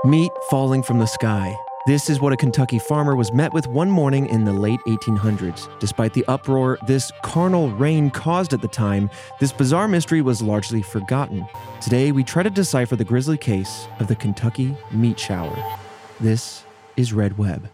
Meat falling from the sky. This is what a Kentucky farmer was met with one morning in the late 1800s. Despite the uproar this carnal rain caused at the time, this bizarre mystery was largely forgotten. Today, we try to decipher the grisly case of the Kentucky meat shower. This is Red Web.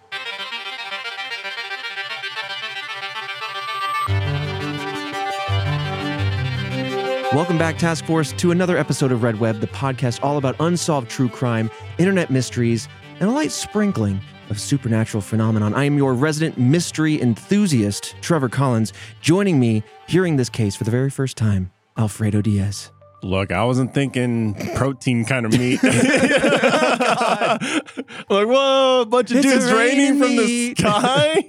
Welcome back, Task Force, to another episode of Red Web, the podcast all about unsolved true crime, internet mysteries, and a light sprinkling of supernatural phenomenon. I am your resident mystery enthusiast, Trevor Collins. Joining me, hearing this case for the very first time, Alfredo Diaz. Look, I wasn't thinking protein kind of meat. Like, whoa, a bunch of dudes raining from the sky.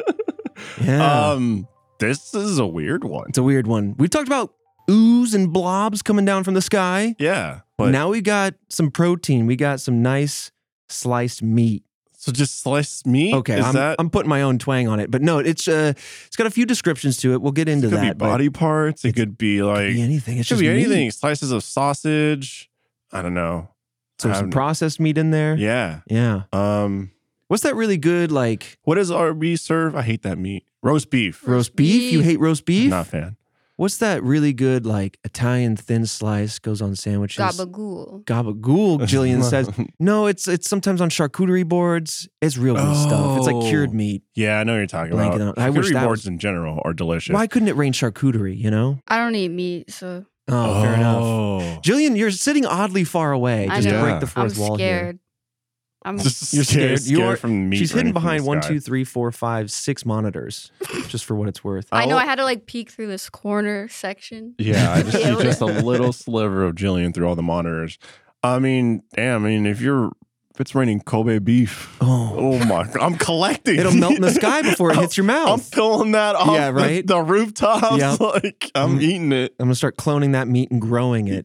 Yeah. This is a weird one. It's a weird one. We've talked about ooze and blobs coming down from the sky. Yeah. But Now we got some protein. We got some nice sliced meat. so just sliced meat? Okay, I'm putting my own twang on it, but no, it's got a few descriptions to it. We'll get into it could that. be body parts. It could be like could be anything. It's could just be meat. anything. Slices of sausage. I don't know. So some processed meat in there. Yeah. Yeah. What's that really good like What does RB serve? I hate that meat. Roast beef. roast beef? You hate roast beef? Not a fan. What's that really good like Italian thin slice goes on sandwiches? Gabagool. Gabagool, Jillian says. No, it's sometimes on charcuterie boards. It's real good stuff. It's like cured meat. Yeah, I know what you're talking Blanking about. on- I wish Charcuterie that boards was- in general are delicious. Why couldn't it rain charcuterie, you know? I don't eat meat, so Oh, fair enough. Jillian, you're sitting oddly far away I just to know. break the I'm fourth wall here. scared. I'm Just You're scared. scared from meat. She's hidden running from behind the 1, sky. 2, 3, 4, 5, 6 monitors, just for what it's worth. I know I had to like peek through this corner section. Yeah, I just see Yeah. just a little sliver of Jillian through all the monitors. I mean, damn. I mean, if it's raining Kobe beef, oh my! I'm collecting. It'll melt in the sky before it hits your I'm mouth. pulling that off Yeah, right? the rooftops. Yep. Like I'm eating it. I'm gonna start cloning that meat and growing it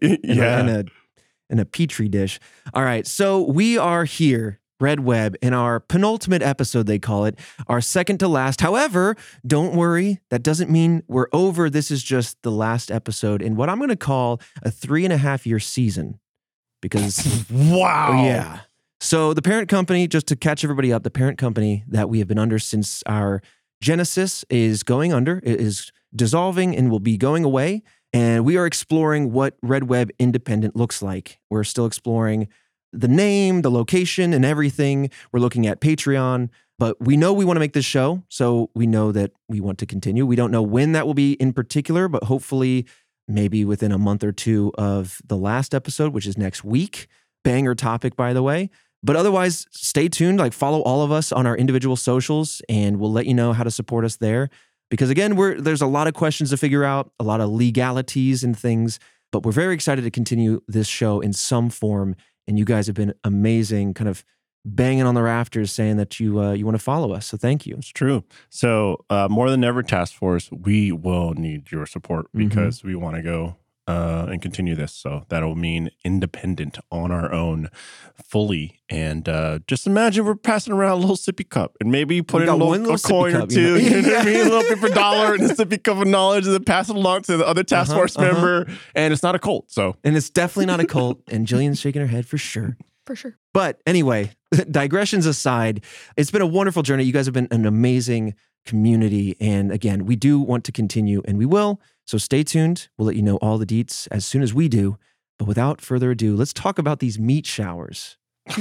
in a petri dish. All right, so we are here, Red Web, in our penultimate episode, they call it, our second to last. However, don't worry, that doesn't mean we're over. This is just the last episode in what I'm gonna call a 3.5-year season. Because Wow. yeah. So the parent company, just to catch everybody up, the parent company that we have been under since our genesis is going under, it is dissolving and will be going away. And we are exploring what Red Web Independent looks like. We're still exploring the name, the location, and everything. We're looking at Patreon, but we know we want to make this show. So we know that we want to continue. We don't know when that will be in particular, but hopefully maybe within a month or two of the last episode, which is next week. Banger topic, by the way. But otherwise, stay tuned. Like, follow all of us on our individual socials, and we'll let you know how to support us there. Because again, there's a lot of questions to figure out, a lot of legalities and things, but we're very excited to continue this show in some form. And you guys have been amazing, kind of banging on the rafters saying that you want to follow us. So thank you. It's true. So more than ever, Task Force, we will need your support because we want to go and continue this. So that'll mean independent on our own fully. And just imagine we're passing around a little sippy cup and maybe you put in a coin or two. You know what I mean? A little paper dollar and a sippy cup of knowledge and then pass it along to the other Task Force member. And it's not a cult. So And it's definitely not a cult. And Jillian's shaking her head for sure. For sure. But anyway, digressions aside, it's been a wonderful journey. You guys have been an amazing community. And again, we do want to continue and we will. So stay tuned. We'll let you know all the deets as soon as we do. But without further ado, let's talk about these meat showers.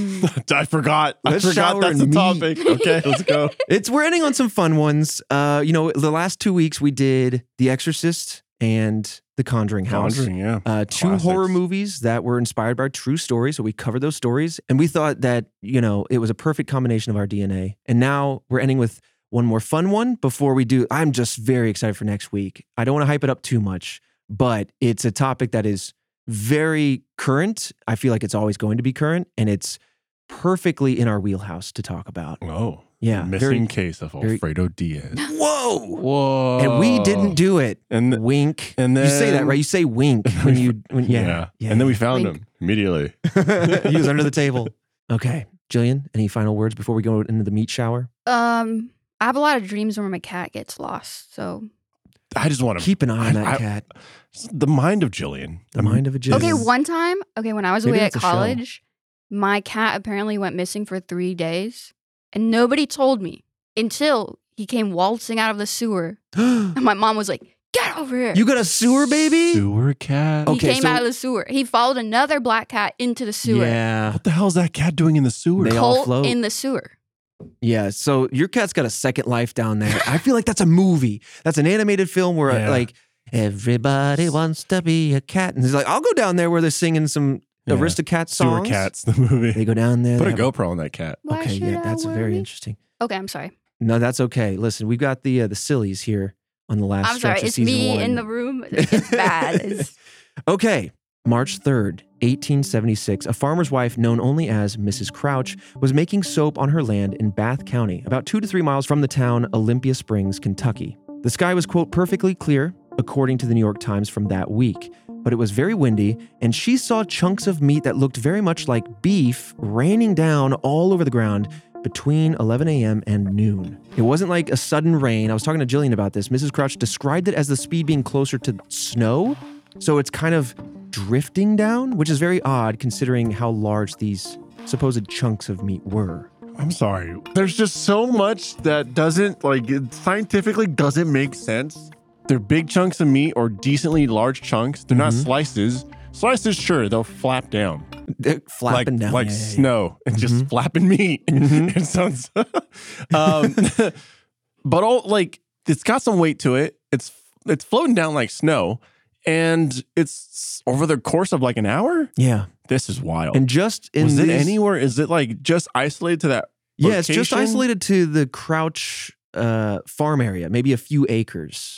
I forgot. Let's I forgot shower that's in the meat. topic. Okay, let's go. We're ending on some fun ones. The last 2 weeks we did The Exorcist and The Conjuring House. Conjuring, yeah. Two Classics. horror movies that were inspired by true stories. So we covered those stories. And we thought that, it was a perfect combination of our DNA. And now we're ending with one more fun one before we do. I'm just very excited for next week. I don't want to hype it up too much, but it's a topic that is very current. I feel like it's always going to be current. And it's perfectly in our wheelhouse to talk about. Oh. Yeah. Missing case of Alfredo Diaz. Whoa. Whoa. And we didn't do it. And Wink. and you say that, then- right? You say wink yeah. And then we found Wink. him immediately. He was under the table. Okay. Jillian, any final words before we go into the meat shower? I have a lot of dreams where my cat gets lost. So I just want to Keep an eye on that cat. The mind of Jillian. The mind of a Jillian. okay, one time, when I was Maybe away at that's a show. college, My cat apparently went missing for 3 days, and nobody told me until he came waltzing out of the sewer. And my mom was like, "Get over here." You got a sewer baby? Sewer cat. He Okay, came so- out of the sewer. He followed another black cat into the sewer. Yeah. What the hell is that cat doing in the sewer? They all Colt float. in the sewer. Yeah, so your cat's got a second life down there. I feel like that's a movie. That's an animated film where Yeah. like everybody wants to be a cat, and he's like, I'll go down there where they're singing some Yeah. Aristocat Sewer songs. Cats, the movie. They go down there. Put a they have- GoPro on that cat. Why Okay, should yeah, I that's very worry? interesting. Okay, I'm sorry. No, that's okay. Listen, we've got the sillies here on the last I'm stretch sorry. of It's season me 1. in the room. It's bad. It's, Okay, March 3rd, 1876, a farmer's wife known only as Mrs. Crouch was making soap on her land in Bath County, about 2 to 3 miles from the town Olympia Springs, Kentucky. The sky was, quote, perfectly clear, according to the New York Times from that week, but it was very windy, and she saw chunks of meat that looked very much like beef raining down all over the ground between 11 a.m. and noon. It wasn't like a sudden rain. I was talking to Jillian about this. Mrs. Crouch described it as the speed being closer to snow, so it's kind of drifting down, which is very odd considering how large these supposed chunks of meat were. I'm sorry. There's just so much that doesn't, like, it scientifically doesn't make sense. They're big chunks of meat or decently large chunks. They're not slices. Slices, sure, they'll flap down. They're flapping down. Like Yeah, yeah, yeah. snow and just flapping meat. It sounds but all like it's got some weight to it. It's floating down like snow, and it's over the course of like an hour. Yeah. This is wild. And just in Was it these- anywhere? Is it like just isolated to that? Yeah, it's just location? isolated to the Crouch farm area, maybe a few acres.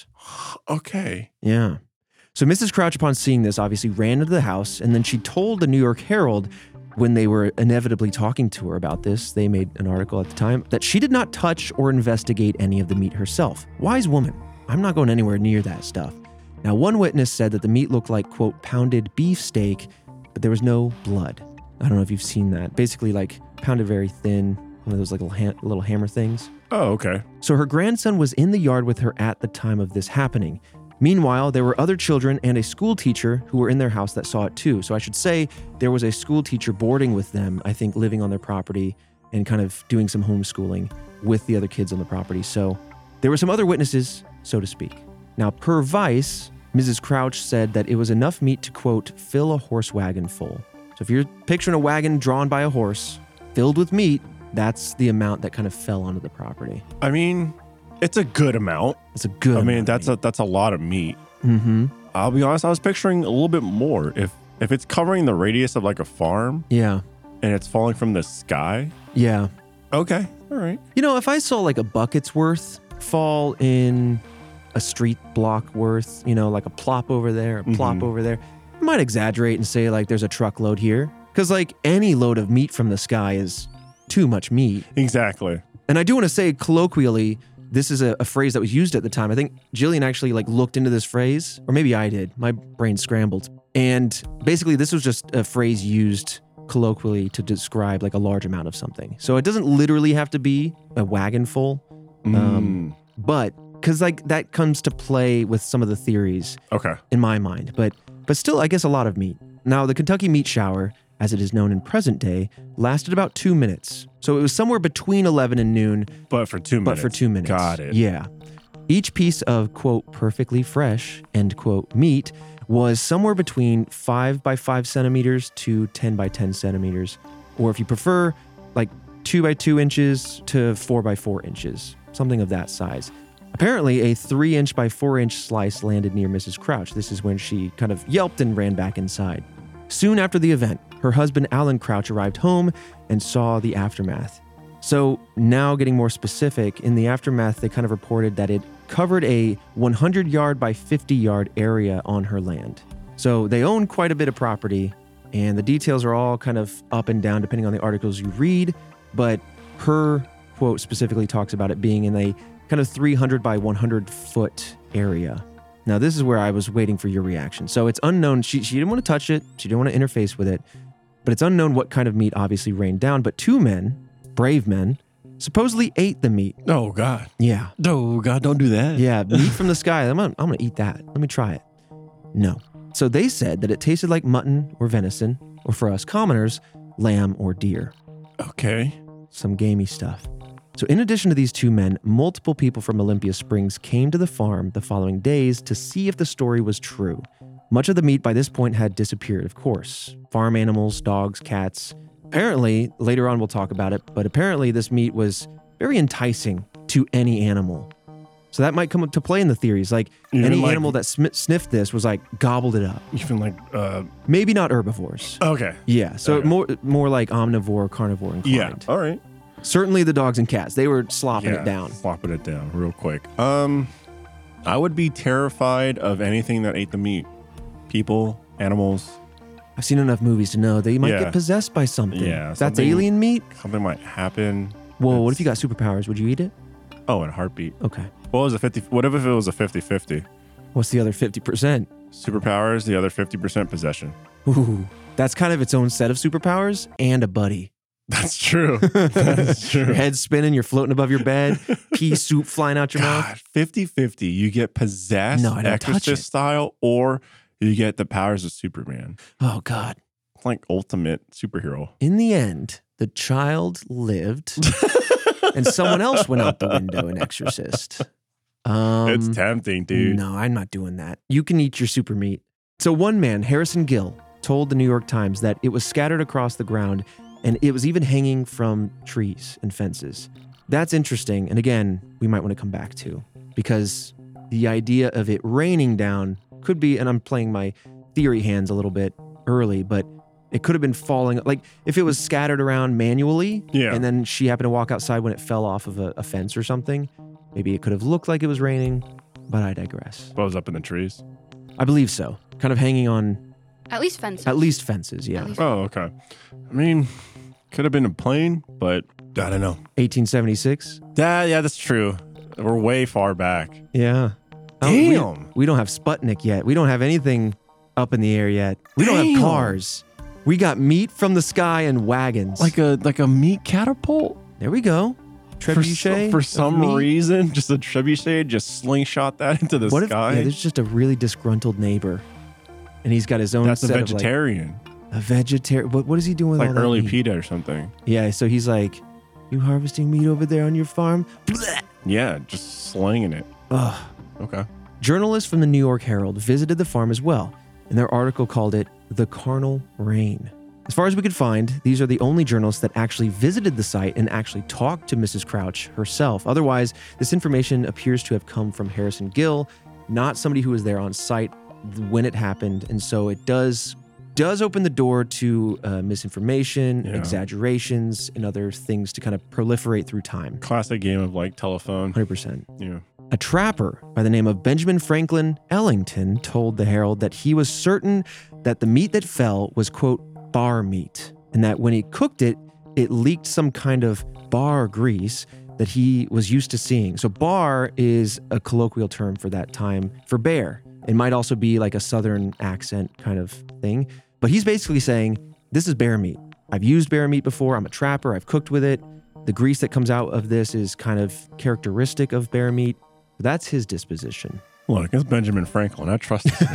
Okay. Yeah. So Mrs. Crouch, upon seeing this, obviously ran into the house, and then she told the New York Herald, when they were inevitably talking to her about this, they made an article at the time, that she did not touch or investigate any of the meat herself. Wise woman. I'm not going anywhere near that stuff. Now, one witness said that the meat looked like, quote, pounded beef steak, but there was no blood. I don't know if you've seen that. Basically, like pounded very thin, one of those like little hammer things. Oh, okay. So her grandson was in the yard with her at the time of this happening. Meanwhile, there were other children and a school teacher who were in their house that saw it too. So I should say there was a school teacher boarding with them, I think living on their property and kind of doing some homeschooling with the other kids on the property. So there were some other witnesses, so to speak. Now, per Vice, Mrs. Crouch said that it was enough meat to, quote, fill a horse wagon full. So if you're picturing a wagon drawn by a horse filled with meat, that's the amount that kind of fell onto the property. I mean, it's a good amount. It's a good I mean, amount of that's a lot of meat. Mm-hmm. I'll be honest, I was picturing a little bit more. If it's covering the radius of like a farm Yeah. and it's falling from the sky. Yeah. Okay. All right. You know, if I saw like a bucket's worth fall in a street block worth, you know, like a plop over there, a plop Mhm. over there, I might exaggerate and say like there's a truckload here. Because like any load of meat from the sky is too much meat. Exactly. And I do want to say colloquially, this is a phrase that was used at the time. I think Jillian actually like looked into this phrase, or maybe I did. My brain scrambled. And basically this was just a phrase used colloquially to describe like a large amount of something. So it doesn't literally have to be a wagon full, but because like that comes to play with some of the theories Okay. in my mind. But still, I guess a lot of meat. Now, the Kentucky meat shower, as it is known in present day, lasted about 2 minutes. So it was somewhere between 11 and noon, But for 2 minutes. but for 2 minutes. Got it. Yeah. Each piece of, quote, perfectly fresh, end quote, meat was somewhere between 5 by 5 centimeters to 10 by 10 centimeters. Or if you prefer, like 2 by 2 inches to 4 by 4 inches, something of that size. Apparently, a 3-inch by 4-inch slice landed near Mrs. Crouch. This is when she kind of yelped and ran back inside. Soon after the event, her husband, Alan Crouch, arrived home and saw the aftermath. So now getting more specific, in the aftermath, they kind of reported that it covered a 100-yard by 50-yard area on her land. So they own quite a bit of property, and the details are all kind of up and down depending on the articles you read, but her quote specifically talks about it being in a kind of 300 by 100 foot area. Now, this is where I was waiting for your reaction. So it's unknown. She didn't want to touch it. She didn't want to interface with it. But it's unknown what kind of meat obviously rained down. But 2 men, brave men, supposedly ate the meat. Oh, God. Yeah. Oh, God, don't do that. Yeah, meat from the sky. I'm gonna eat that. Let me try it. No. So they said that it tasted like mutton or venison, or for us commoners, lamb, or deer. Okay. Some gamey stuff. So in addition to these two men, multiple people from Olympia Springs came to the farm the following days to see if the story was true. Much of the meat by this point had disappeared, of course. Farm animals, dogs, cats. Apparently, later on we'll talk about it, but apparently this meat was very enticing to any animal. So that might come up to play in the theories. Like any animal that sniffed this was like gobbled it up. Even like Maybe not herbivores. okay. Yeah, so Okay. more like omnivore, carnivore inclined. Yeah. All right. Certainly the dogs and cats. They were slopping it down. Slopping it down real quick. I would be terrified of anything that ate the meat. People, animals, I've seen enough movies to know that you might Yeah. get possessed by something. Yeah, That's something- alien meat? something might happen. Whoa, what It's- if you got superpowers? Would you eat it? Oh, in a heartbeat. Okay. What was a 50? What if it was a 50-50? What's the other 50%? Superpowers, the other 50% possession. Ooh, that's kind of its own set of superpowers and a buddy. That's true. That's true. Your head's spinning, you're floating above your bed, pea soup flying out your mouth. God, 50-50. You get possessed, No, I don't touch Exorcist it. style, or you get the powers of Superman. Oh, God. It's like ultimate superhero. In the end, the child lived and someone else went out the window in Exorcist. It's tempting, dude. No, I'm not doing that. You can eat your super meat. So one man, Harrison Gill, told the New York Times that it was scattered across the ground and it was even hanging from trees and fences. That's interesting. And again, we might want to come back to because the idea of it raining down could be, and I'm playing my theory hands a little bit early, but it could have been falling. Like if it was scattered around manually Yeah. and then she happened to walk outside when it fell off of a fence or something, maybe it could have looked like it was raining, but I digress. What was up in the trees? I believe so. Kind of hanging on At least fences. at least fences, yeah. At least- Oh, okay. I mean, could have been a plane, but I don't know. 1876. Yeah, that's true. We're way far back. Yeah. Damn. We don't have Sputnik yet. We don't have anything up in the air yet. We don't Damn. have cars. We got meat from the sky and wagons. Like a meat catapult? There we go. Trebuchet. For of some meat. reason, just a trebuchet, just slingshot that into the What if sky. there's just a really disgruntled neighbor and he's got his own That's a set vegetarian. of like a vegetarian. What is he doing with Like all that early meat? PETA or something. Yeah, so he's like, you harvesting meat over there on your farm? Blech. Yeah, just slinging it. Ugh. Okay. Journalists from the New York Herald visited the farm as well, and their article called it the carnal rain. As far as we could find, these are the only journalists that actually visited the site and actually talked to Mrs. Crouch herself. Otherwise, this information appears to have come from Harrison Gill, not somebody who was there on site when it happened. And so it does open the door to misinformation, Yeah. exaggerations, and other things to kind of proliferate through time. Classic game of like telephone. 100%. Yeah. A trapper by the name of Benjamin Franklin Ellington told the Herald that he was certain that the meat that fell was, quote, bar meat, and that when he cooked it, it leaked some kind of bar grease that he was used to seeing. So bar is a colloquial term for that time for bear. It might also be like a southern accent kind of thing. But he's basically saying, this is bear meat. I've used bear meat before. I'm a trapper. I've cooked with it. The grease that comes out of this is kind of characteristic of bear meat. That's his disposition. Look, it's Benjamin Franklin. I trust him.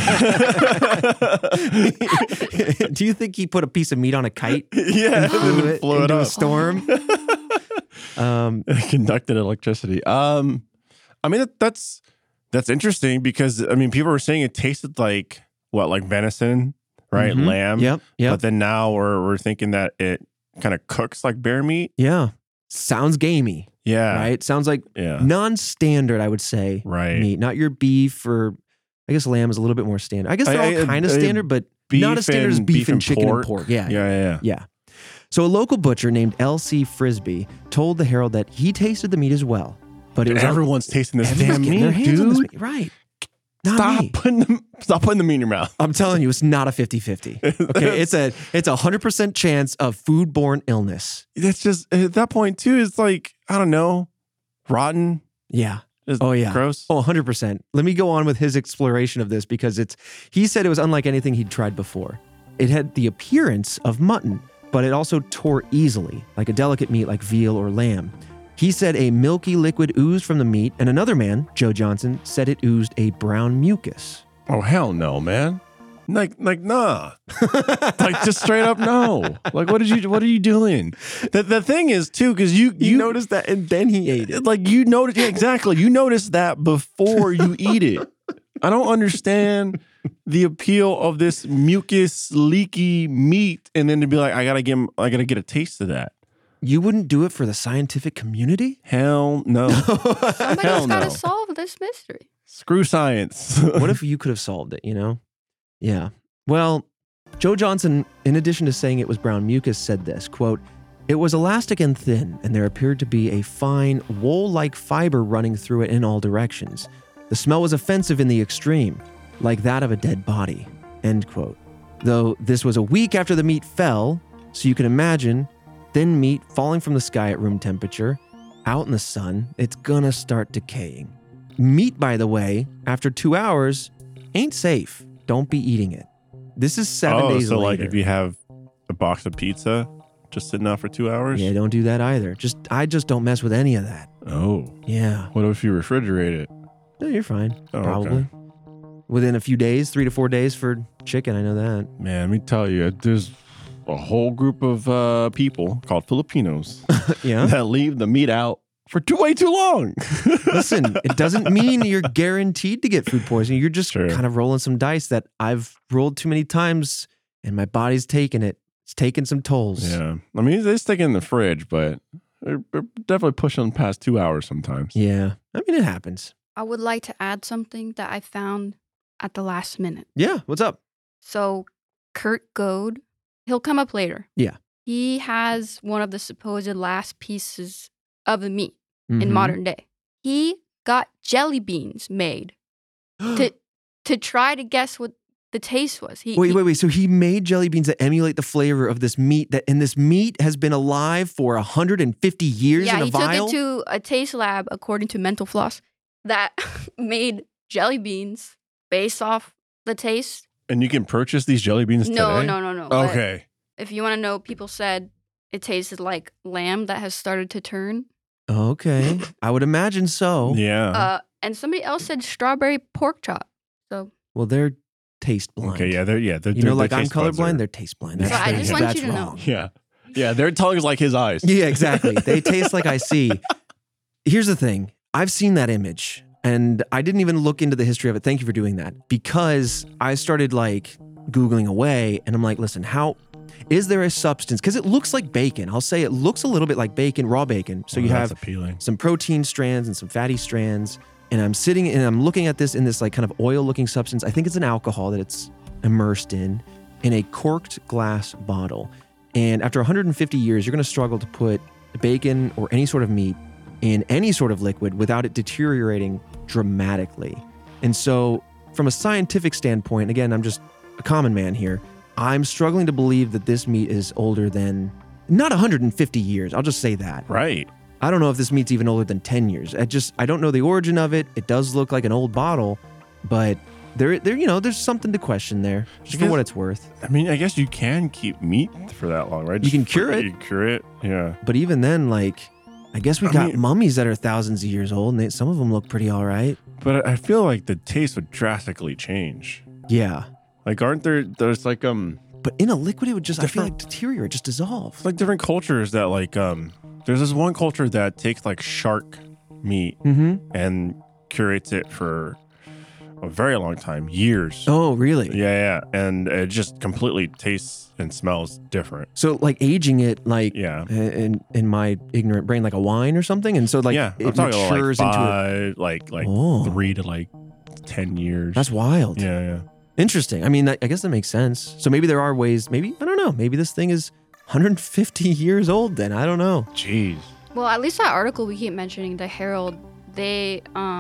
Do you think he put a piece of meat on a kite Yeah, and flew it flew it into a up. storm? Conducted electricity. I mean, that's interesting because I mean, people were saying it tasted like what, like venison, right? Mhm. Lamb. Yep. But then now we're thinking that it kind of cooks like bear meat. Yeah. Sounds gamey, Yeah. right? Sounds like Yeah. non-standard, I would say, Right. meat. Not your beef or, I guess lamb is a little bit more standard. I guess they're all kind of standard, but not as standard as beef and chicken and pork. Yeah. Yeah. So a local butcher named L.C. Frisbee told the Herald that he tasted the meat as well. But it was Everyone's tasting this everyone's damn getting meat, their hands on this dude. meat. Right. Not me. Stop putting the meat in your mouth. I'm telling you, it's not a 50-50. Okay, it's a 100% chance of foodborne illness. It's just at that point too. It's like I don't know, rotten. Yeah. Is Oh, yeah. gross. Oh, 100%. Let me go on with his exploration of this because he said it was unlike anything he'd tried before. It had the appearance of mutton, but it also tore easily, like a delicate meat like veal or lamb. He said a milky liquid oozed from the meat, and another man, Joe Johnson, said it oozed a brown mucus. Oh hell no, man. Like nah. Like just straight up no. Like what are you doing? The thing is too, because you noticed that and then he ate it. like you notice exactly. You notice that before you eat it. I don't understand the appeal of this mucus leaky meat, and then to be like, I gotta get a taste of that. You wouldn't do it for the scientific community? Hell no. Somebody's got to solve this mystery. Screw science. What if you could have solved it, you know? Yeah. Well, Joe Johnson, in addition to saying it was brown mucus, said this, quote, "It was elastic and thin, and there appeared to be a fine wool-like fiber running through it in all directions. The smell was offensive in the extreme, like that of a dead body," end quote. Though this was a week after the meat fell, so you can imagine thin meat falling from the sky at room temperature, out in the sun, it's gonna start decaying. Meat, by the way, after 2 hours, ain't safe. Don't be eating it. This is 7 days so later. like if you have a box of pizza just sitting out for 2 hours? Yeah, don't do that either. I just don't mess with any of that. Oh. Yeah. What if you refrigerate it? No, you're fine. Oh, Probably. okay. Within a few days, 3 to 4 days for chicken, I know that. Man, let me tell you, there's a whole group of people called Filipinos Yeah. that leave the meat out for way too long. Listen, it doesn't mean you're guaranteed to get food poisoning. You're just Sure. kind of rolling some dice that I've rolled too many times and my body's taking it. It's taking some tolls. Yeah. I mean, they stick it in the fridge, but they're definitely pushing past 2 hours sometimes. Yeah. I mean, it happens. I would like to add something that I found at the last minute. Yeah. What's up? So, Kurt Goad, he'll come up later. Yeah. He has one of the supposed last pieces of the meat in Mhm. modern day. He got jelly beans made to try to guess what the taste was. Wait. So he made jelly beans that emulate the flavor of this meat, and this meat has been alive for 150 years in a he vial? took it to a taste lab, according to Mental Floss, that made jelly beans based off the taste. And you can purchase these jelly beans No. today? But Okay. if you want to know, people said it tasted like lamb that has started to turn. Okay. I would imagine so. Yeah. And somebody else said strawberry pork chop. So Well, they're taste blind. Okay, yeah, they're You know, like their I'm taste buds colorblind, are- they're taste blind. So I just want that's you to know. wrong. Yeah, their tongue is like his eyes. Yeah, exactly. They taste like I see. Here's the thing. I've seen that image and I didn't even look into the history of it. Thank you for doing that. Because I started like Googling away and I'm like, listen, is there a substance? Because it looks like bacon. I'll say it looks a little bit like bacon, raw bacon. So you that's have appealing. some protein strands and some fatty strands. And I'm sitting and I'm looking at this in this like kind of oil looking substance. I think it's an alcohol that it's immersed in a corked glass bottle. And after 150 years, you're going to struggle to put bacon or any sort of meat in any sort of liquid without it deteriorating dramatically. And so from a scientific standpoint, again, I'm just a common man here. I'm struggling to believe that this meat is older than not 150 years. I'll just say that. Right. I don't know if this meat's even older than 10 years. I don't know the origin of it. It does look like an old bottle, but there's something to question there, just for what it's worth. I mean, I guess you can keep meat for that long, right? You can cure it. You can cure it, yeah. But even then, like, I guess we got mummies that are thousands of years old, and some of them look pretty all right. But I feel like the taste would drastically change. Yeah. Like, there's like, But in a liquid, it would just, I feel like, deteriorate, just dissolve. like different cultures that like, there's this one culture that takes like shark meat and curates it for a very long time, years. Oh, really? Yeah. And it just completely tastes and smells different. So, like, aging it, like, Yeah. in my ignorant brain, like a wine or something? And so, like, Yeah. I'm it talking matures about into like like Oh. 3 to like 10 years. That's wild. Yeah. Interesting. I mean, I guess that makes sense. So maybe there are ways, I don't know. Maybe this thing is 150 years old then. I don't know. Jeez. Well, at least that article we keep mentioning, the Herald, they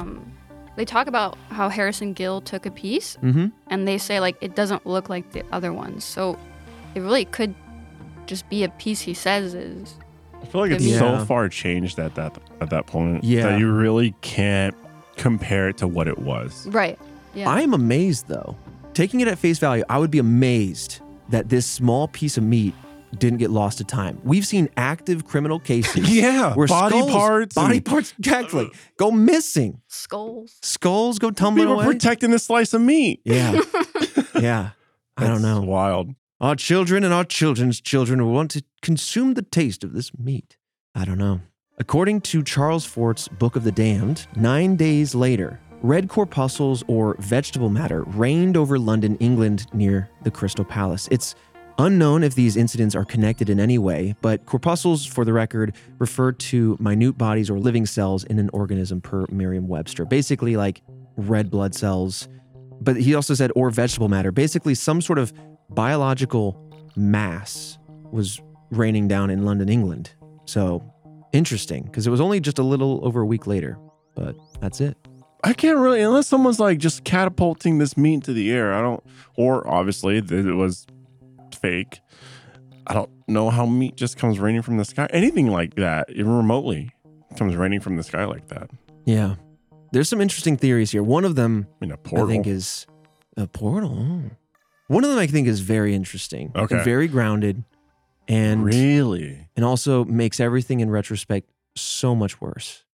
talk about how Harrison Gill took a piece, and they say like it doesn't look like the other ones, so it really could just be a piece he says is. I feel like it's Yeah. so far changed at that point Yeah. that you really can't compare it to what it was. Right. Yeah. I am amazed, though. Taking it at face value, I would be amazed that this small piece of meat didn't get lost to time. We've seen active criminal cases. Yeah, where body skulls- parts, exactly, go missing. Skulls. Skulls go tumbling People away. protecting this slice of meat. Yeah. Yeah. I don't know. That's wild. Our children and our children's children will want to consume the taste of this meat. I don't know. According to Charles Fort's Book of the Damned, 9 days later, red corpuscles or vegetable matter rained over London, England, near the Crystal Palace. It's unknown if these incidents are connected in any way, but corpuscles, for the record, refer to minute bodies or living cells in an organism per Merriam-Webster. Basically like red blood cells. But he also said, or vegetable matter. Basically some sort of biological mass was raining down in London, England. So interesting, because it was only just a little over a week later, but that's it. I can't really, unless someone's like just catapulting this meat into the air. Or obviously it was fake. I don't know how meat just comes raining from the sky. Anything like that, even remotely, comes raining from the sky like that. Yeah. There's some interesting theories here. One of them, A portal. I think, is a portal. One of them I think is very interesting. Okay. And very grounded. And really? And also makes everything in retrospect so much worse.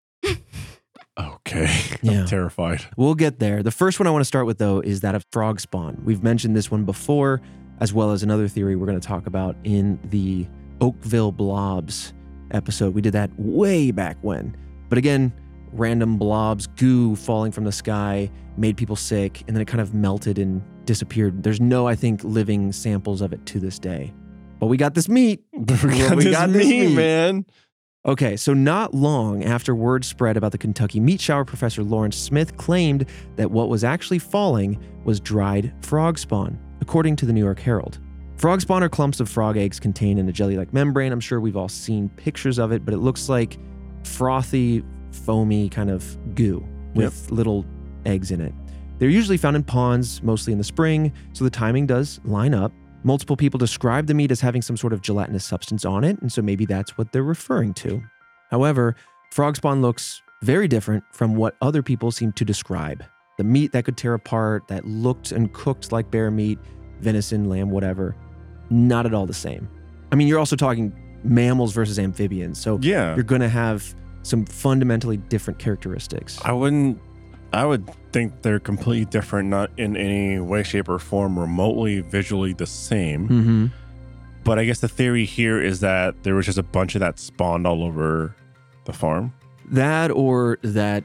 Okay. Yeah. I'm terrified. We'll get there. The first one I want to start with, though, is that of frog spawn. We've mentioned this one before, as well as another theory we're going to talk about in the Oakville blobs episode. We did that way back when. But again, random blobs, goo falling from the sky, made people sick, and then it kind of melted and disappeared. There's no, I think, living samples of it to this day. But we got this meat. we got this meat, man. Okay, so not long after word spread about the Kentucky meat shower, Professor Lawrence Smith claimed that what was actually falling was dried frog spawn, according to the New York Herald. Frog spawn are clumps of frog eggs contained in a jelly-like membrane. I'm sure we've all seen pictures of it, but it looks like frothy, foamy kind of goo with little eggs in it. They're usually found in ponds, mostly in the spring, so the timing does line up. Multiple people describe the meat as having some sort of gelatinous substance on it, and so maybe that's what they're referring to. However, frog spawn looks very different from what other people seem to describe. The meat that could tear apart, that looked and cooked like bear meat, venison, lamb, whatever, not at all the same. I mean, you're also talking mammals versus amphibians, so you're going to have some fundamentally different characteristics. I would think they're completely different, not in any way, shape, or form remotely visually the same. Mm-hmm. But I guess the theory here is that there was just a bunch of that spawned all over the farm. That or that,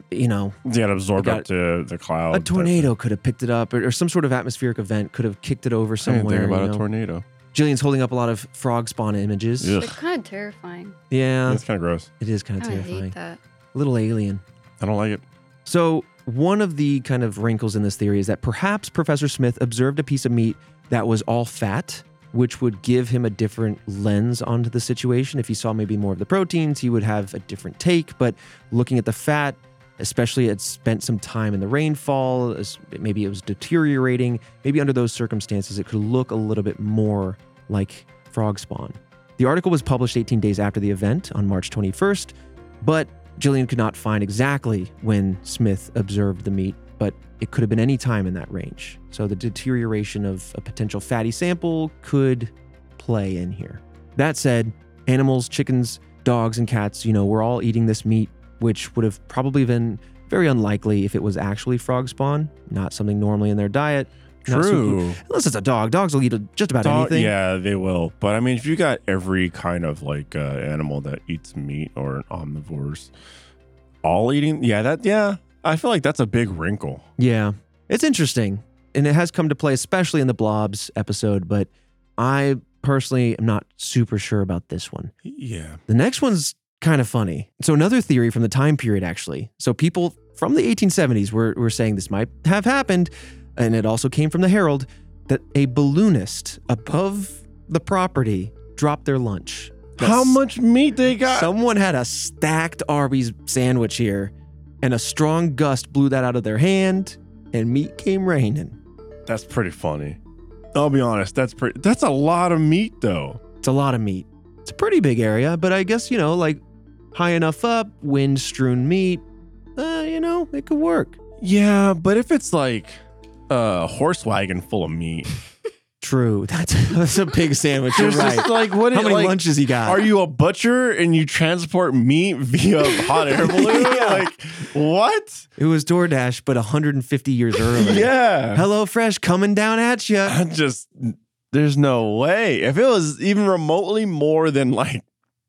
It absorbed up to the cloud. A tornado could have picked it up, or some sort of atmospheric event could have kicked it over somewhere. Think about a tornado. Jillian's holding up a lot of frog spawn images. Ugh. It's kind of terrifying. Yeah. It's kind of gross. It is kind of I terrifying. hate that. A little alien. I don't like it. So one of the kind of wrinkles in this theory is that perhaps Professor Smith observed a piece of meat that was all fat, which would give him a different lens onto the situation. If he saw maybe more of the proteins, he would have a different take. But looking at the fat, especially it spent some time in the rainfall, maybe it was deteriorating. Maybe under those circumstances, it could look a little bit more like frog spawn. The article was published 18 days after the event on March 21st, but Jillian could not find exactly when Smith observed the meat, but it could have been any time in that range. So the deterioration of a potential fatty sample could play in here. That said, animals, chickens, dogs, and cats, we're all eating this meat, which would have probably been very unlikely if it was actually frog spawn, not something normally in their diet. True. Unless it's a dog. Dogs will eat just about anything. Yeah, they will. But I mean, if you got every kind of animal that eats meat or omnivores all eating, I feel like that's a big wrinkle. Yeah, it's interesting. And it has come to play, especially in the Blobs episode, but I personally am not super sure about this one. Yeah. The next one's kind of funny. So another theory from the time period, actually. So people from the 1870s were saying this might have happened, and it also came from the Herald, that a balloonist above the property dropped their lunch. How much meat they got? Someone had a stacked Arby's sandwich here, and a strong gust blew that out of their hand, and meat came raining. That's pretty funny. I'll be honest, that's a lot of meat, though. It's a lot of meat. It's a pretty big area, but I guess, high enough up, wind-strewn meat, it could work. Yeah, but if it's like a horse wagon full of meat, True. That's a big sandwich. You're There's right. just like what? How many like, lunches he got? Are you a butcher and you transport meat via hot air balloon? Yeah. Like what? It was DoorDash, but 150 years earlier. Yeah. HelloFresh coming down at you. I just there's no way. If it was even remotely more than like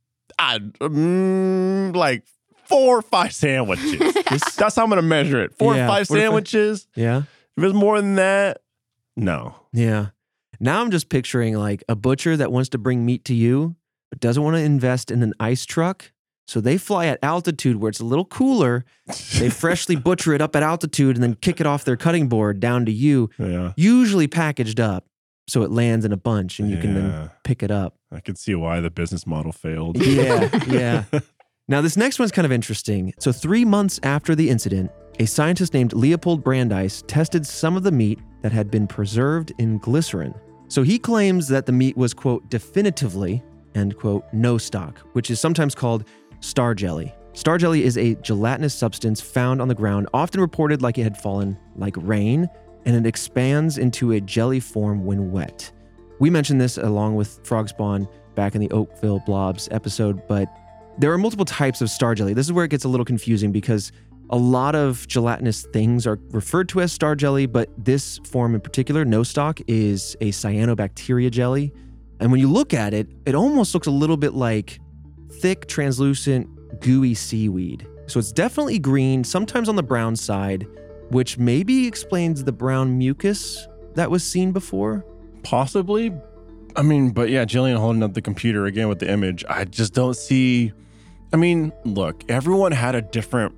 4 or 5 sandwiches. That's how I'm gonna measure it. 4 or 5 sandwiches. Yeah. If it's more than that, no. Yeah. Now I'm just picturing like a butcher that wants to bring meat to you, but doesn't want to invest in an ice truck. So they fly at altitude where it's a little cooler. They freshly butcher it up at altitude and then kick it off their cutting board down to you, Yeah. usually packaged up. So it lands in a bunch and you can then pick it up. I can see why the business model failed. Yeah. Now, this next one's kind of interesting. So 3 months after the incident, a scientist named Leopold Brandeis tested some of the meat that had been preserved in glycerin. So he claims that the meat was, quote, definitively, end quote, no stock, which is sometimes called star jelly. Star jelly is a gelatinous substance found on the ground, often reported like it had fallen like rain, and it expands into a jelly form when wet. We mentioned this along with frog spawn back in the Oakville Blobs episode, but there are multiple types of star jelly. This is where it gets a little confusing because a lot of gelatinous things are referred to as star jelly, but this form in particular, no stock, is a cyanobacteria jelly. And when you look at it, it almost looks a little bit like thick, translucent, gooey seaweed. So it's definitely green, sometimes on the brown side, which maybe explains the brown mucus that was seen before. Possibly. I mean, but yeah, Jillian holding up the computer again with the image. I just don't see. I mean, look, everyone had a different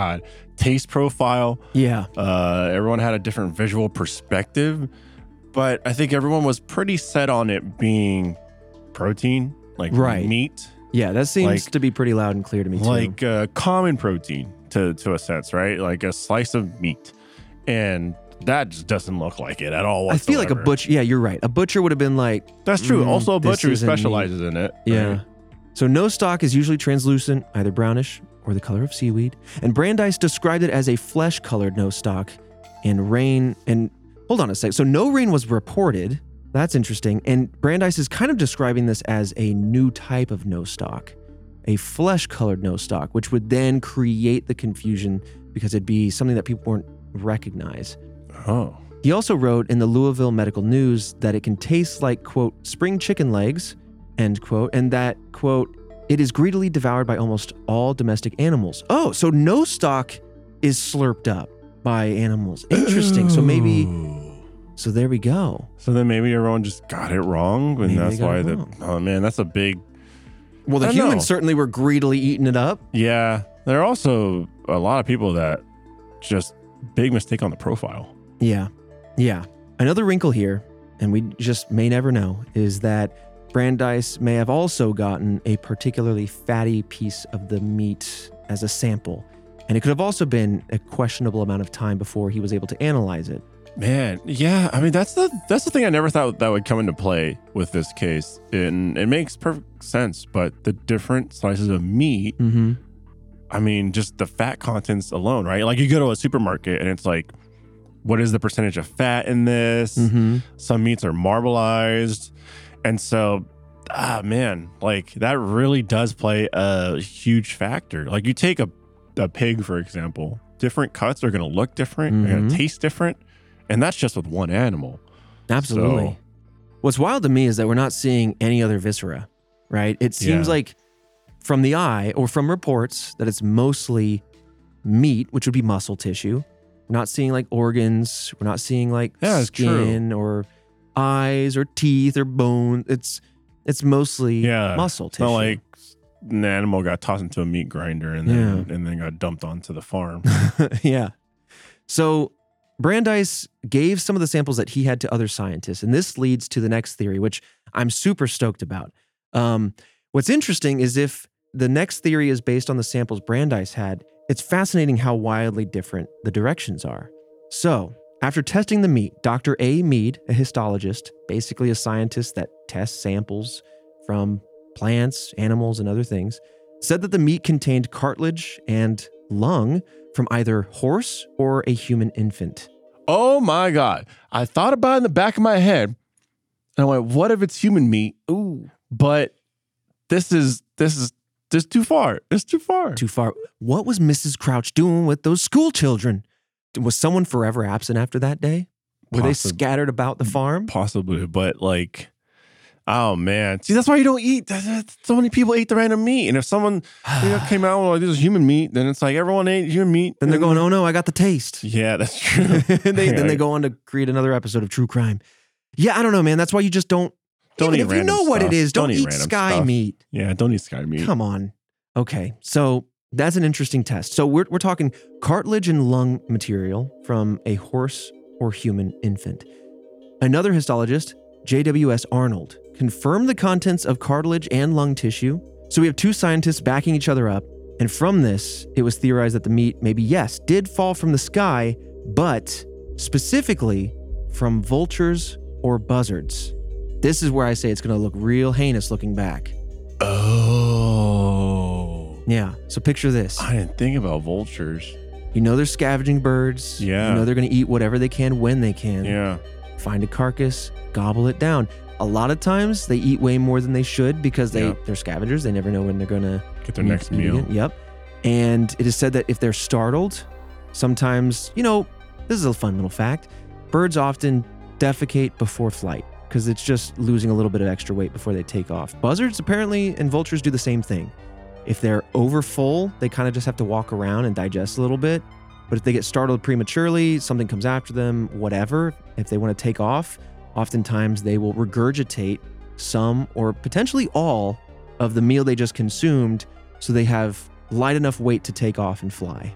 taste profile. Yeah. Everyone had a different visual perspective, but I think everyone was pretty set on it being protein, like meat. Yeah, that seems to be pretty loud and clear to me too. Like common protein to a sense, right? Like a slice of meat. And that just doesn't look like it at all whatsoever. I feel like a butcher, yeah, you're right. A butcher would have been like... That's true. Also a butcher who specializes in it. Yeah. Right? So no stock is usually translucent, either brownish or the color of seaweed. And Brandeis described it as a flesh-colored no stock. And hold on a sec. So no rain was reported. That's interesting. And Brandeis is kind of describing this as a new type of no stock, a flesh-colored no stock, which would then create the confusion because it'd be something that people wouldn't recognize. Oh. He also wrote in the Louisville Medical News that it can taste like, quote, spring chicken legs, end quote, and that, quote, it is greedily devoured by almost all domestic animals. Oh, so no stock is slurped up by animals. Interesting. So so there we go. So then maybe everyone just got it wrong, and that's why oh man, that's a big... Well, the humans certainly were greedily eating it up. Yeah. There are also a lot of people that just big mistake on the profile. Yeah. Another wrinkle here, and we just may never know, is that Brandeis may have also gotten a particularly fatty piece of the meat as a sample, and it could have also been a questionable amount of time before he was able to analyze it. Man, yeah. I mean, that's the thing I never thought that would come into play with this case, and it makes perfect sense. But the different slices of meat, I mean, just the fat contents alone, right? Like you go to a supermarket and it's like, what is the percentage of fat in this? Some meats are marbleized. And so, man, like that really does play a huge factor. Like you take a pig, for example, different cuts are going to look different, they're going to taste different. And that's just with one animal. Absolutely. So, what's wild to me is that we're not seeing any other viscera, right? It seems like from the eye or from reports that it's mostly meat, which would be muscle tissue. We're not seeing like organs. We're not seeing like skin or eyes or teeth or bone. It's mostly muscle tissue. It's not like an animal got tossed into a meat grinder and then got dumped onto the farm. Yeah. So Brandeis gave some of the samples that he had to other scientists, and this leads to the next theory, which I'm super stoked about. What's interesting is if the next theory is based on the samples Brandeis had, it's fascinating how wildly different the directions are. So, after testing the meat, Dr. A. Mead, a histologist, basically a scientist that tests samples from plants, animals, and other things, said that the meat contained cartilage and lung from either horse or a human infant. Oh my God. I thought about it in the back of my head. And I went, what if it's human meat? Ooh. But this is just too far. It's too far. Too far. What was Mrs. Crouch doing with those school children? Was someone forever absent after that day? Were they scattered about the farm? Possibly, but like, oh man. See, that's why you don't eat. So many people ate the random meat. And if someone came out with like, this is human meat, then it's like everyone ate human meat. Then they're going, oh no, I got the taste. Yeah, that's true. Then they go on to create another episode of True Crime. Yeah, I don't know, man. That's why you just don't eat if you know what it is, don't eat sky meat. Yeah, don't eat sky meat. Come on. Okay, so that's an interesting test. So we're talking cartilage and lung material from a horse or human infant. Another histologist, J.W.S. Arnold, confirmed the contents of cartilage and lung tissue. So we have two scientists backing each other up. And from this, it was theorized that the meat maybe, yes, did fall from the sky, but specifically from vultures or buzzards. This is where I say it's going to look real heinous looking back. Oh. Yeah, so picture this. I didn't think about vultures. You know they're scavenging birds. Yeah. You know they're going to eat whatever they can when they can. Yeah. Find a carcass, gobble it down. A lot of times they eat way more than they should because they're scavengers. They never know when they're going to get their next meal. Yep. And it is said that if they're startled, sometimes, this is a fun little fact. Birds often defecate before flight because it's just losing a little bit of extra weight before they take off. Buzzards apparently and vultures do the same thing. If they're over full, they kind of just have to walk around and digest a little bit. But if they get startled prematurely, something comes after them, whatever, if they want to take off, oftentimes they will regurgitate some or potentially all of the meal they just consumed so they have light enough weight to take off and fly.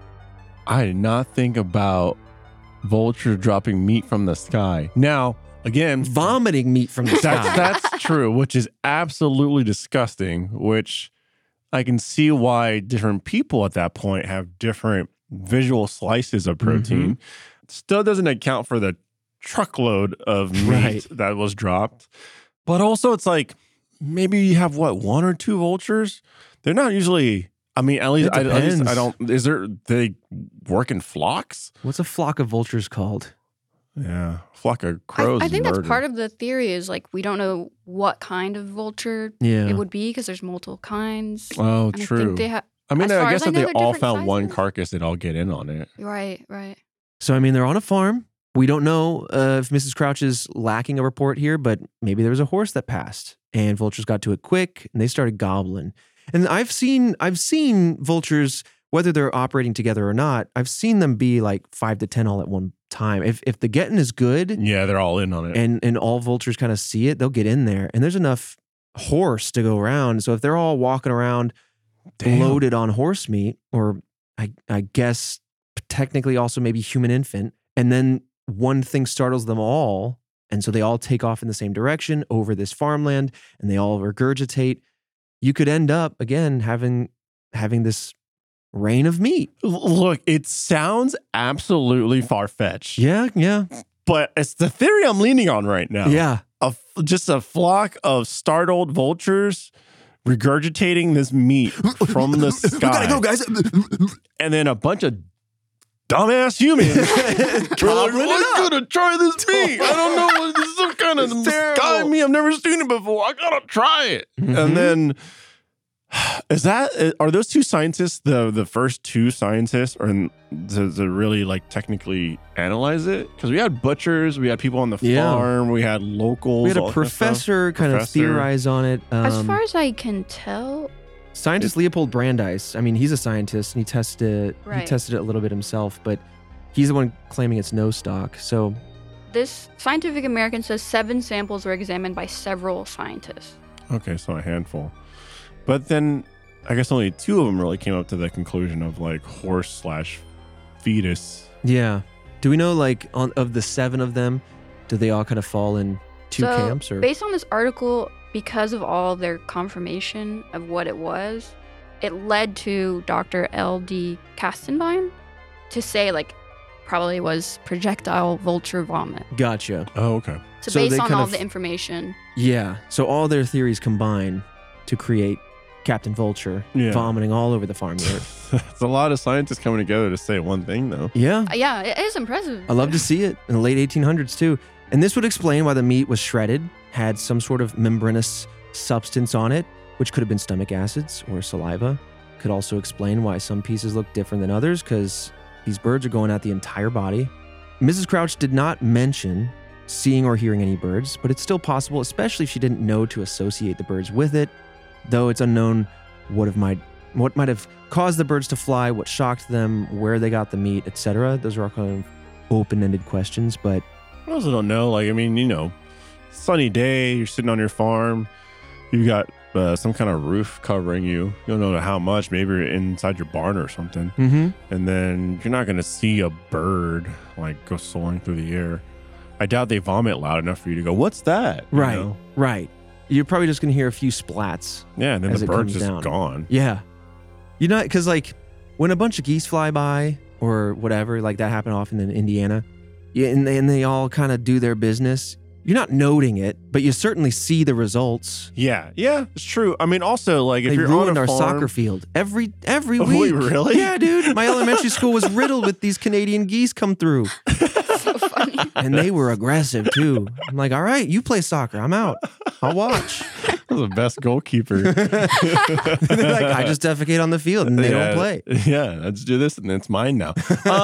I did not think about vultures dropping meat from the sky. Now, again, vomiting meat from the sky. That's true, which is absolutely disgusting, which I can see why different people at that point have different visual slices of protein. Still doesn't account for the truckload of meat that was dropped. But also it's like, maybe you have one or two vultures? They're not usually, at least I don't, they work in flocks? What's a flock of vultures called? Yeah, flock of crows. I think that's part of the theory is like we don't know what kind of vulture it would be because there's multiple kinds. Oh, and true. I I guess if they all found sizes. one carcass, they'd all get in on it. Right. So, they're on a farm. We don't know if Mrs. Crouch is lacking a report here, but maybe there was a horse that passed and vultures got to it quick and they started gobbling. And I've seen vultures, whether they're operating together or not, I've seen them be like 5 to 10 all at one time. If the getting is good, yeah, they're all in on it. And all vultures kind of see it, they'll get in there. And there's enough horse to go around. So if they're all walking around loaded on horse meat, or I guess technically also maybe human infant, and then one thing startles them all, and so they all take off in the same direction over this farmland, and they all regurgitate, you could end up again having this rain of meat. Look, it sounds absolutely far-fetched. Yeah. But it's the theory I'm leaning on right now. Yeah. Just a flock of startled vultures regurgitating this meat from the sky. We gotta go, guys. And then a bunch of dumbass humans I'm gonna try this meat. I don't know. This is some kind of sky meat. I've never seen it before. I gotta try it. And then are those two scientists the first two scientists to really like technically analyze it? Because we had butchers, we had people on the farm, we had locals. We had a professor kind of theorize on it. As far as I can tell, scientist Leopold Brandeis. He's a scientist and he tested it a little bit himself, but he's the one claiming it's no stock. So this Scientific American says 7 samples were examined by several scientists. Okay, so a handful. But then I guess only 2 of them really came up to the conclusion of like horse/fetus. Yeah. Do we know of the 7 of them, do they all kind of fall in 2 camps? Or based on this article, because of all their confirmation of what it was, it led to Dr. L.D. Kastenbein to say probably was projectile vulture vomit. Gotcha. Oh, okay. So based on all the information. Yeah. So all their theories combine to create Captain Vulture vomiting all over the farmyard. It's a lot of scientists coming together to say one thing, though. Yeah. Yeah, it is impressive. I love to see it in the late 1800s, too. And this would explain why the meat was shredded had some sort of membranous substance on it, which could have been stomach acids or saliva. Could also explain why some pieces look different than others, because these birds are going at the entire body. Mrs. Crouch did not mention seeing or hearing any birds, but it's still possible, especially if she didn't know to associate the birds with it, though it's unknown what might have caused the birds to fly, what shocked them, where they got the meat, etc. Those are all kind of open-ended questions, but I also don't know. Like, I mean, sunny day, you're sitting on your farm, you got some kind of roof covering you. You don't know how much. Maybe you're inside your barn or something. Mm-hmm. And then you're not going to see a bird like go soaring through the air. I doubt they vomit loud enough for you to go, what's that? Right, right. You're probably just going to hear a few splats. Yeah, and then the bird's just down. Gone. Yeah. Because like when a bunch of geese fly by or whatever, like that happened often in Indiana, and they all kind of do their business, you're not noting it, but you certainly see the results. Yeah, it's true. I mean, also, like, if they you're ruined on a our farm, soccer field every week. Wait, really? Yeah, dude. My elementary school was riddled with these Canadian geese come through. So funny. And they were aggressive too. I'm like, all right, you play soccer. I'm out. I'll watch. I was the best goalkeeper. They're like, I just defecate on the field and they don't play. Yeah, let's do this and it's mine now.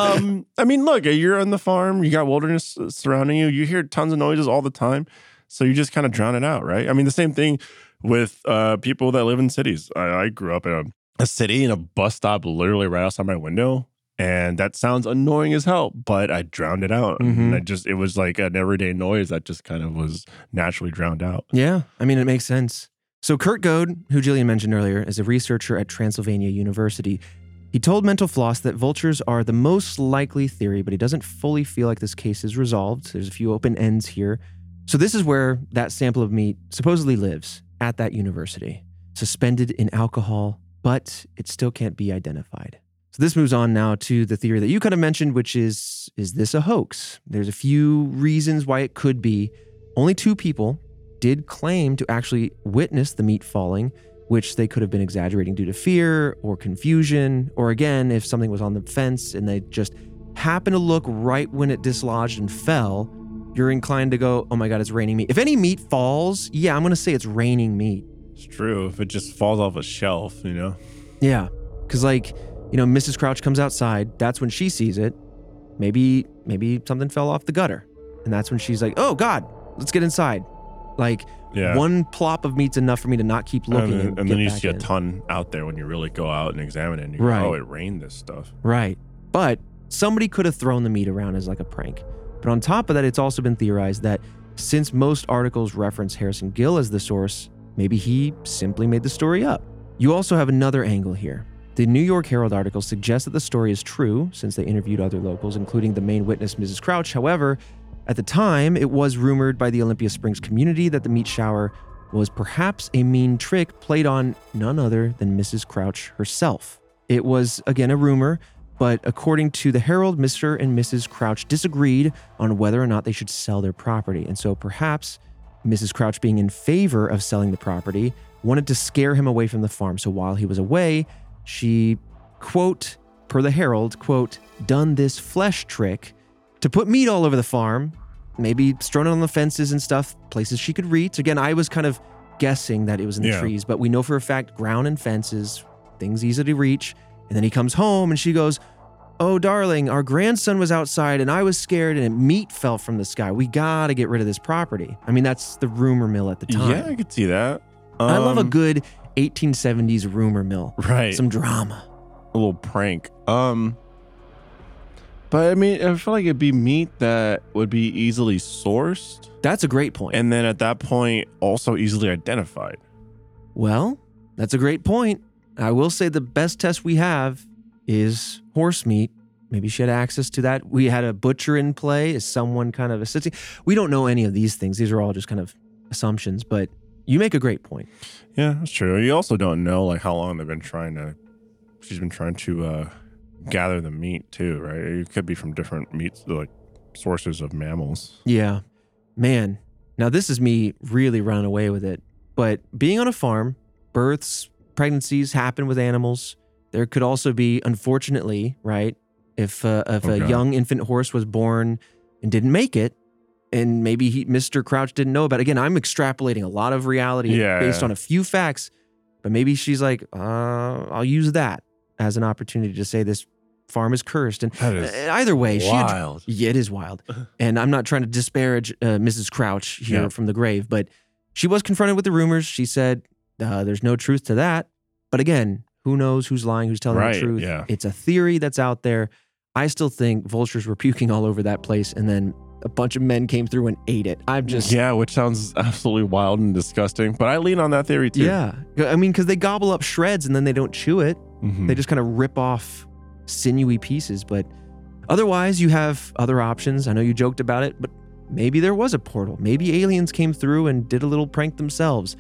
I mean, look, you're on the farm, you got wilderness surrounding you, you hear tons of noises all the time. So you just kind of drown it out, right? I mean, the same thing with people that live in cities. I grew up in a city and a bus stop literally right outside my window. And that sounds annoying as hell, but I drowned it out. Mm-hmm. And it was like an everyday noise that just kind of was naturally drowned out. Yeah, I mean, it makes sense. So Kurt Goad, who Jillian mentioned earlier, is a researcher at Transylvania University. He told Mental Floss that vultures are the most likely theory, but he doesn't fully feel like this case is resolved. There's a few open ends here. So this is where that sample of meat supposedly lives, at that university, suspended in alcohol, but it still can't be identified. So this moves on now to the theory that you kind of mentioned, which is this a hoax? There's a few reasons why it could be. Only 2 people did claim to actually witness the meat falling, which they could have been exaggerating due to fear or confusion, or again, if something was on the fence and they just happened to look right when it dislodged and fell, you're inclined to go, oh my God, it's raining meat. If any meat falls, yeah, I'm going to say it's raining meat. It's true. If it just falls off a shelf, Yeah, because Mrs. Crouch comes outside. That's when she sees it. Maybe something fell off the gutter. And that's when she's like, oh God, let's get inside. Like, one plop of meat's enough for me to not keep looking. And then you see a ton out there when you really go out and examine it. And you right. go, oh, it rained this stuff. Right. But somebody could have thrown the meat around as like a prank. But on top of that, it's also been theorized that since most articles reference Harrison Gill as the source, maybe he simply made the story up. You also have another angle here. The New York Herald article suggests that the story is true since they interviewed other locals, including the main witness, Mrs. Crouch. However, at the time, it was rumored by the Olympia Springs community that the meat shower was perhaps a mean trick played on none other than Mrs. Crouch herself. It was, again, a rumor, but according to the Herald, Mr. and Mrs. Crouch disagreed on whether or not they should sell their property. And so perhaps Mrs. Crouch, being in favor of selling the property, wanted to scare him away from the farm. So while he was away, she, quote, per the Herald, quote, done this flesh trick to put meat all over the farm, maybe strewn it on the fences and stuff, places she could reach. Again, I was kind of guessing that it was in the trees, but we know for a fact ground and fences, things easy to reach. And then he comes home and she goes, oh, darling, our grandson was outside and I was scared and meat fell from the sky. We got to get rid of this property. I mean, that's the rumor mill at the time. Yeah, I could see that. I love a good 1870s rumor mill. Right. Some drama. A little prank. But I mean, I feel like it'd be meat that would be easily sourced. That's a great point. And then at that point, also easily identified. Well, that's a great point. I will say the best test we have is horse meat. Maybe she had access to that. We had a butcher in play. Is someone kind of assisting? We don't know any of these things. These are all just kind of assumptions, but you make a great point. Yeah, that's true. You also don't know like how long she's been trying to gather the meat too, right? It could be from different meats, like sources of mammals. Yeah, man. Now this is me really running away with it, but being on a farm, births, pregnancies happen with animals. There could also be, unfortunately, right, if a young infant horse was born and didn't make it, and maybe Mr. Crouch didn't know about it. Again, I'm extrapolating a lot of reality based on a few facts, but maybe she's like, I'll use that as an opportunity to say this farm is cursed. And either way, wild. It is wild. And I'm not trying to disparage Mrs. Crouch here from the grave, but she was confronted with the rumors. She said, there's no truth to that. But again, who knows who's lying, who's telling the truth? Yeah. It's a theory that's out there. I still think vultures were puking all over that place, and then a bunch of men came through and ate it. Which sounds absolutely wild and disgusting, but I lean on that theory too. Yeah. I mean, because they gobble up shreds and then they don't chew it. They just kind of rip off sinewy pieces. But otherwise, you have other options. I know you joked about it, but maybe there was a portal. Maybe aliens came through and did a little prank themselves.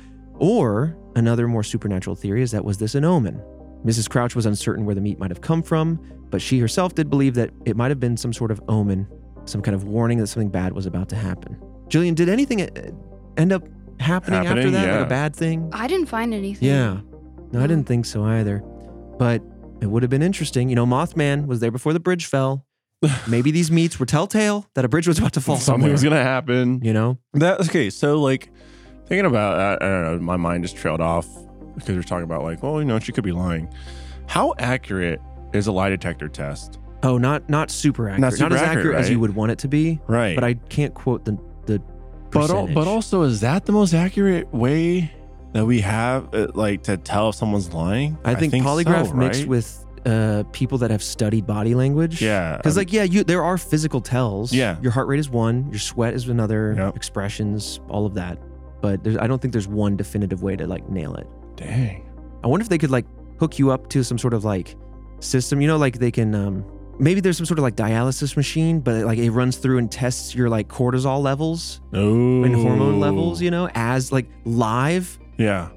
Or another more supernatural theory is that was this an omen? Mrs. Crouch was uncertain where the meat might have come from, but she herself did believe that it might have been some sort of omen, some kind of warning that something bad was about to happen. Jillian, did anything end up happening after that? Like a bad thing? I didn't find anything. Yeah. No, I didn't think so either. But it would have been interesting. You know, Mothman was there before the bridge fell. Maybe these meats were telltale that a bridge was about to fall Something somewhere. was going to happen. You know? Okay, so like thinking about, I don't know, my mind just trailed off because we're talking about like, well, you know, she could be lying. How accurate is a lie detector test? Oh, not super accurate. Not as accurate as you would want it to be. Right. But I can't quote the percentage. But also, is that the most accurate way that we have, like, to tell if someone's lying? I think polygraph mixed with people that have studied body language. Yeah. Because there are physical tells. Yeah. Your heart rate is one. Your sweat is another. Expressions, all of that. But I don't think there's one definitive way to like nail it. Dang. I wonder if they could like hook you up to some sort of like system. You know, like they can maybe there's some sort of like dialysis machine, but like it runs through and tests your like cortisol levels and hormone levels. You know, as like live. Yeah.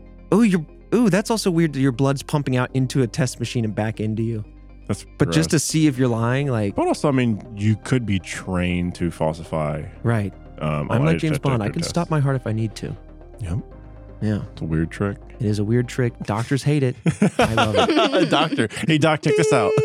That's also weird that your blood's pumping out into a test machine and back into you. But gross. Just to see if you're lying, like. But also, I mean, you could be trained to falsify. Right. I'm like James Bond. I can stop my heart if I need to. Yep. Yeah. It's a weird trick. It is a weird trick. Doctors hate it. I love it. Doctor. Hey, doc, check this out.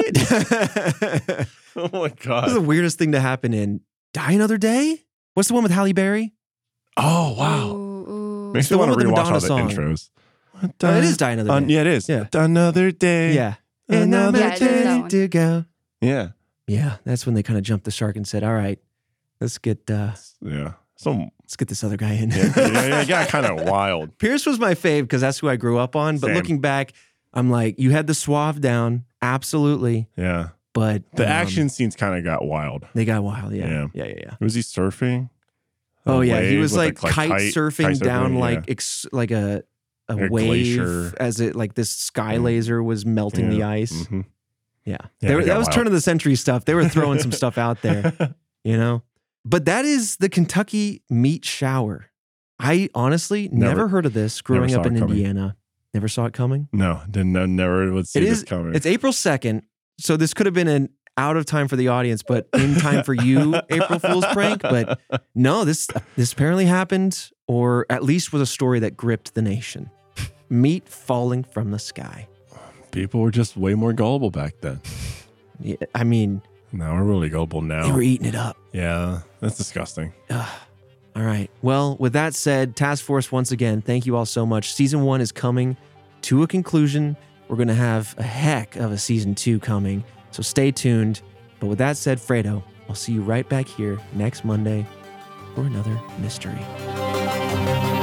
Oh my God. This is the weirdest thing to happen in Die Another Day? What's the one with Halle Berry? Oh, wow. Ooh. Makes me want to rewatch all the song. intros. It is Die Another Day. Yeah, it is. Yeah. Another day. Yeah. Another day to go. Yeah. Yeah. That's when they kind of jumped the shark and said, all right, let's get yeah. Let's get this other guy in. Yeah, kind of wild. Pierce was my fave because that's who I grew up on. But Same. looking back, I'm like, you had the suave down. Absolutely. Yeah. But the action scenes kind of got wild. They got wild. Yeah. Was he surfing? Oh, yeah. He was like kite surfing surfing down yeah. like a wave glacier. as it like this sky laser was melting the ice. Mm-hmm. Yeah. That was wild. turn of the century stuff. They were throwing some stuff out there, you know? But that is the Kentucky meat shower. I honestly never heard of this growing up in Indiana. Never saw it coming? No, never would see this coming. It's April 2nd, so this could have been an out of time for the audience, but in time for you, April Fool's prank. But no, this apparently happened, or at least was a story that gripped the nation. Meat falling from the sky. People were just way more gullible back then. Yeah, I mean... No, we're really gullible now. They were eating it up. Yeah, that's disgusting. All right. Well, with that said, Task Force, once again, thank you all so much. Season 1 is coming to a conclusion. We're going to have a heck of a Season 2 coming, so stay tuned. But with that said, Fredo, I'll see you right back here next Monday for another mystery.